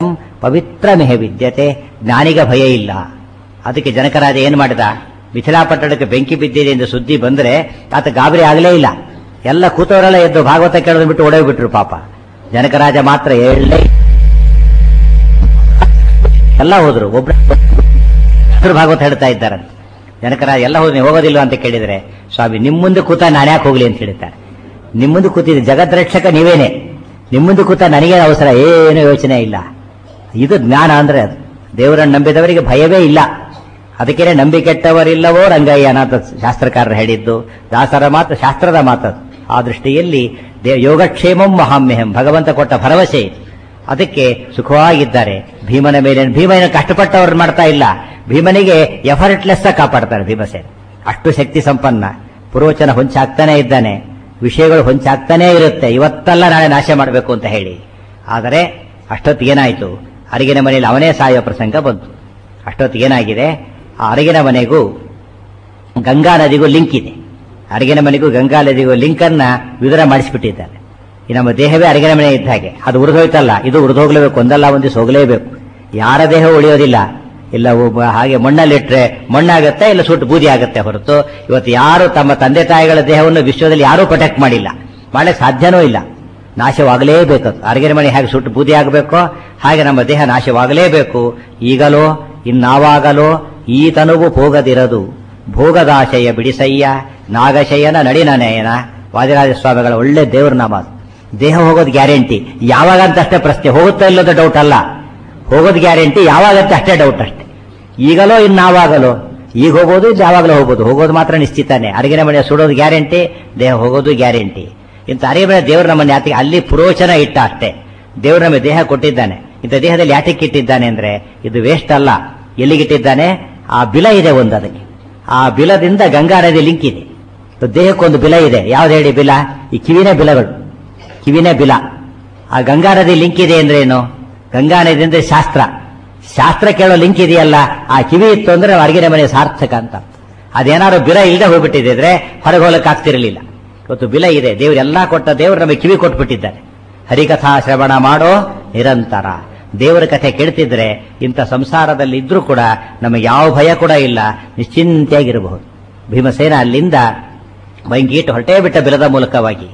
ಪವಿತ್ರಮೇಹ ವಿದ್ಯತೆ, ಜ್ಞಾನಿಗೆ ಭಯ ಇಲ್ಲ. ಅದಕ್ಕೆ ಜನಕರಾಜ ಏನ್ ಮಾಡಿದ, ಮಿಥಿಲಾಪಟ್ಟಣಕ್ಕೆ ಬೆಂಕಿ ಬಿದ್ದಿದೆ ಎಂದು ಸುದ್ದಿ ಬಂದ್ರೆ ಆತ ಗಾಬರಿ ಆಗಲೇ ಇಲ್ಲ. ಎಲ್ಲ ಕೂತವರೆಲ್ಲ ಎದ್ದು ಭಾಗವತ ಕೇಳೋದು ಬಿಟ್ಟು ಓಡೋಗ್ಬಿಟ್ರು. ಪಾಪ ಜನಕರಾಜ ಮಾತ್ರ ಎಲ್ಲ ಹೋದ್ರು. ಒಬ್ರು ಭಾಗವತ ಹೇಳ್ತಾ ಇದ್ದಾರೆ. ಜನಕರಾಜ ಎಲ್ಲ ಹೋದ್ರು, ನೀವು ಹೋಗೋದಿಲ್ಲ ಅಂತ ಕೇಳಿದ್ರೆ, ಸ್ವಾಮಿ ನಿಮ್ಮ ಮುಂದೆ ಕೂತ ನಾನು ಯಾಕೆ ಹೋಗ್ಲಿ ಅಂತ ಹೇಳಿದ್ದಾರೆ. ನಿಮ್ಮ ಮುಂದೆ ಕೂತಿದ್ದೆ ಜಗದ್ರಕ್ಷಕ ನೀವೇನೆ, ನಿಮ್ಮ ಮುಂದೆ ಕೂತ ನನಗೇನು ಅವಸರ, ಏನು ಯೋಚನೆ ಇಲ್ಲ. ಇದು ಜ್ಞಾನ ಅಂದ್ರೆ ಅದು. ದೇವರನ್ನು ನಂಬಿದವರಿಗೆ ಭಯವೇ ಇಲ್ಲ. ಅದಕ್ಕೇನೆ ನಂಬಿಕೆಟ್ಟವರಿಲ್ಲವೋ ರಂಗಯ್ಯ ಅಂತ ಶಾಸ್ತ್ರಕಾರರು ಹೇಳಿದ್ದು. ದಾಸರ ಮಾತು ಶಾಸ್ತ್ರದ ಮಾತದು. ಆ ದೃಷ್ಟಿಯಲ್ಲಿ ಯೋಗಕ್ಷೇಮಂ ಮಹಾಮ್ಯಹಂ, ಭಗವಂತ ಕೊಟ್ಟ ಭರವಸೆ ಇದು. ಅದಕ್ಕೆ ಸುಖವಾಗಿದ್ದಾರೆ. ಭೀಮನ ಮೇಲೆ ಭೀಮನ ಕಷ್ಟಪಟ್ಟವ್ರು ಮಾಡ್ತಾ ಇಲ್ಲ, ಭೀಮನಿಗೆ ಎಫರ್ಟ್ಲೆಸ್ ಕಾಪಾಡ್ತಾರೆ. ಭೀಮಸೇನ ಅಷ್ಟು ಶಕ್ತಿ ಸಂಪನ್ನ, ಪುರೋಚನ ಹೊಂಚಾಗ್ತಾನೆ ಇದ್ದಾನೆ, ವಿಷಯಗಳು ಹೊಂಚಾಗ್ತಾನೇ ಇರುತ್ತೆ. ಇವತ್ತೆಲ್ಲ ನಾಳೆ ನಾಶ ಮಾಡಬೇಕು ಅಂತ ಹೇಳಿ. ಆದರೆ ಅಷ್ಟೊತ್ತಿಗೇನಾಯಿತು, ಅರಿಗಿನ ಮನೆಯಲ್ಲಿ ಅವನೇ ಸಾಯುವ ಪ್ರಸಂಗ ಬಂತು. ಅಷ್ಟೊತ್ತಿಗೇನಾಗಿದೆ, ಆ ಅರಿಗಿನ ಮನೆಗೂ ಗಂಗಾ ನದಿಗೂ ಲಿಂಕ್ ಇದೆ. ಅರಿಗಿನ ಮನೆಗೂ ಗಂಗಾ ನದಿಗೂ ಲಿಂಕ್ ಅನ್ನ ವಿವರ ಮಾಡಿಸಿಬಿಟ್ಟಿದ್ದಾರೆ. ಈ ನಮ್ಮ ದೇಹವೇ ಅರಿಗಿನ ಮನೆ ಇದ್ದ ಹಾಗೆ, ಅದು ಉರಿದೋಯ್ತಲ್ಲ, ಇದು ಉರಿದೋಗ್ಲೇಬೇಕು, ಒಂದಲ್ಲ ಒಂದು ದಿವಸ ಹೋಗಲೇಬೇಕು. ಯಾರ ದೇಹ ಉಳಿಯೋದಿಲ್ಲ. ಇಲ್ಲ ಹಾಗೆ ಮಣ್ಣಲ್ಲಿಟ್ರೆ ಮಣ್ಣಾಗತ್ತೆ, ಇಲ್ಲ ಸುಟ್ಟು ಬೂದಿ ಆಗುತ್ತೆ ಹೊರತು ಇವತ್ತು ಯಾರು ತಮ್ಮ ತಂದೆ ತಾಯಿಗಳ ದೇಹವನ್ನು ವಿಶ್ವದಲ್ಲಿ ಯಾರೂ ಪ್ರೊಟೆಕ್ಟ್ ಮಾಡಿಲ್ಲ, ಮಾಡಕ್ಕೆ ಸಾಧ್ಯನೂ ಇಲ್ಲ. ನಾಶವಾಗಲೇಬೇಕು. ಅರಿಗಿನ ಮನೆ ಹೇಗೆ ಸುಟ್ಟು ಬೂದಿ ಆಗಬೇಕೋ ಹಾಗೆ ನಮ್ಮ ದೇಹ ನಾಶವಾಗಲೇಬೇಕು. ಈಗಲೋ ಇನ್ನಾವಾಗಲೋ ಈ ತನುವು ಹೋಗದಿರದು, ಭೋಗದಾಶಯ ಬಿಡಿಸಯ್ಯ ನಾಗಶಯನ ನಡಿನನಯನ. ವಾದಿರಾಜ ಸ್ವಾಮಿಗಳ ಒಳ್ಳೆ ದೇವ್ರ ನಾಮ. ದೇಹ ಹೋಗೋದು ಗ್ಯಾರಂಟಿ, ಯಾವಾಗಂತ ಅಷ್ಟೇ ಪ್ರಶ್ನೆ, ಹೋಗುತ್ತಾ ಇಲ್ಲದ ಡೌಟ್ ಅಲ್ಲ, ಹೋಗೋದು ಗ್ಯಾರಂಟಿ, ಯಾವಾಗಂತ ಅಷ್ಟೇ ಡೌಟ್ ಅಷ್ಟೇ. ಈಗಲೋ ಇನ್ನಾವಾಗಲೋ, ಈಗ ಹೋಗೋದು ಯಾವಾಗಲೂ ಹೋಗೋದು, ಹೋಗೋದು ಮಾತ್ರ ನಿಶ್ಚಿತಾನೆ. ಅರಿಗಿನ ಮನೆ ಸುಡೋದು ಗ್ಯಾರಂಟಿ, ದೇಹ ಹೋಗೋದು ಗ್ಯಾರಂಟಿ. ಇಂಥ ಅರಿಗಿನ ಮನೆ ದೇವ್ರ ನಮ್ಮನ್ನು ಯಾತಿಗೆ ಅಲ್ಲಿ ಪುರೋಚನ ಇಟ್ಟ ಅಷ್ಟೇ. ದೇವ್ರ ನಮಗೆ ದೇಹ ಕೊಟ್ಟಿದ್ದಾನೆ. ಇಂಥ ದೇಹದಲ್ಲಿ ಯಾತಕ್ಕೆ ಇಟ್ಟಿದ್ದಾನೆ ಅಂದ್ರೆ ಇದು ವೇಸ್ಟ್ ಅಲ್ಲ. ಎಲ್ಲಿಗಿಟ್ಟಿದ್ದಾನೆ, ಆ ಬಿಲ ಇದೆ ಒಂದು, ಅದಕ್ಕೆ ಆ ಬಿಲದಿಂದ ಗಂಗಾ ನದಿ ಲಿಂಕ್ ಇದೆ. ದೇಹಕ್ಕೊಂದು ಬಿಲ ಇದೆ. ಯಾವ್ದು ಹೇಳಿ ಬಿಲ? ಈ ಕಿವಿನೇ ಬಿಲಗಳು, ಕಿವಿನೇ ಬಿಲ. ಆ ಗಂಗಾ ನದಿ ಲಿಂಕ್ ಇದೆ ಅಂದ್ರೆ ಏನು? ಗಂಗಾ ನದಿ ಅಂದ್ರೆ ಶಾಸ್ತ್ರ, ಶಾಸ್ತ್ರ ಕೇಳೋ ಲಿಂಕ್ ಇದೆಯಲ್ಲ, ಆ ಕಿವಿ ಇತ್ತು ಅಂದ್ರೆ ಅರಿಗಿನ ಮನೆ ಸಾರ್ಥಕ ಅಂತ. ಅದೇನಾದ್ರು ಬಿಲ ಇಲ್ಲದೆ ಹೋಗ್ಬಿಟ್ಟಿದ್ರೆ ಹೊರಗೆ ಹೋಗಕ್ಕೆ ಆಗ್ತಿರಲಿಲ್ಲ. ಇವತ್ತು ಬಿಲ ಇದೆ. ದೇವರೆಲ್ಲ ಕೊಟ್ಟ ದೇವರು ನಮಗೆ ಕಿವಿ ಕೊಟ್ಬಿಟ್ಟಿದ್ದಾರೆ. ಹರಿಕಥಾ ಶ್ರವಣ ಮಾಡೋ ನಿರಂತರ. ದೇವರ ಕಥೆ ಕೇಳ್ತಿದ್ರೆ ಇಂಥ ಸಂಸಾರದಲ್ಲಿ ಇದ್ರೂ ಕೂಡ ನಮಗೆ ಯಾವ ಭಯ ಕೂಡ ಇಲ್ಲ, ನಿಶ್ಚಿಂತೆಯಾಗಿರಬಹುದು. ಭೀಮಸೇನ ಅಲ್ಲಿಂದ ಬೈಂಗೀಟು ಹೊರಟೇ ಬಿಟ್ಟ ಬಿಲದ ಮೂಲಕವಾಗಿ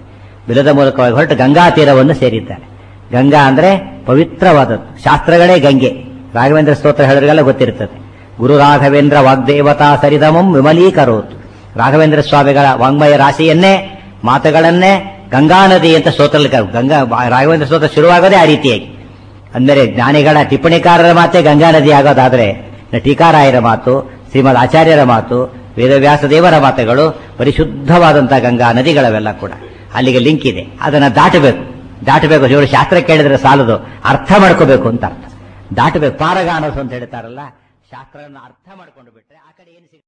ಹೊರಟು ಗಂಗಾ ತೀರವನ್ನು ಸೇರಿದ್ದಾರೆ. ಗಂಗಾ ಅಂದ್ರೆ ಪವಿತ್ರವಾದದ್ದು. ಶಾಸ್ತ್ರಗಳೇ ಗಂಗೆ. ರಾಘವೇಂದ್ರ ಸ್ತೋತ್ರ ಹೇಳಿದ್ರಿಗೆಲ್ಲ ಗೊತ್ತಿರ್ತದೆ. ಗುರು ರಾಘವೇಂದ್ರ ವಾಗ್ದೇವತಾ ಸರಿದಮಂ ವಿಮಲೀಕರೋತು. ರಾಘವೇಂದ್ರ ಸ್ವಾಮಿಗಳ ವಾಂಗ್ಮಯ ರಾಶಿಯನ್ನೇ, ಮಾತುಗಳನ್ನೇ ಗಂಗಾ ನದಿ ಅಂತ ಸ್ತೋತ್ರ. ರಾಘವೇಂದ್ರ ಸ್ತೋತ್ರ ಶುರುವಾಗೋದೇ ಆ ರೀತಿಯಾಗಿ. ಅಂದರೆ ಜ್ಞಾನಿಗಳ ಟಿಪ್ಪಣಿಕಾರರ ಮಾತೆ ಗಂಗಾ ನದಿ ಆಗೋದಾದ್ರೆ, ಟೀಕಾರಾಯರ ಮಾತು, ಶ್ರೀಮದ್ ಆಚಾರ್ಯರ ಮಾತು, ವೇದವ್ಯಾಸ ದೇವರ ಮಾತುಗಳು ಪರಿಶುದ್ಧವಾದಂತಹ ಗಂಗಾ ನದಿಗಳವೆಲ್ಲ ಕೂಡ ಅಲ್ಲಿಗೆ ಲಿಂಕ್ ಇದೆ. ಅದನ್ನ ದಾಟಬೇಕು. ಇವರು ಶಾಸ್ತ್ರ ಕೇಳಿದ್ರೆ ಸಾಲದು, ಅರ್ಥ ಮಾಡ್ಕೋಬೇಕು ಅಂತ ಅರ್ಥ. ದಾಟಬೇಕು. ಪಾರಗಾನೋಸ್ ಅಂತ ಹೇಳ್ತಾರಲ್ಲ, ಶಾಸ್ತ್ರವನ್ನು ಅರ್ಥ ಮಾಡ್ಕೊಂಡು ಬಿಟ್ರೆ ಆ ಕಡೆ ಏನು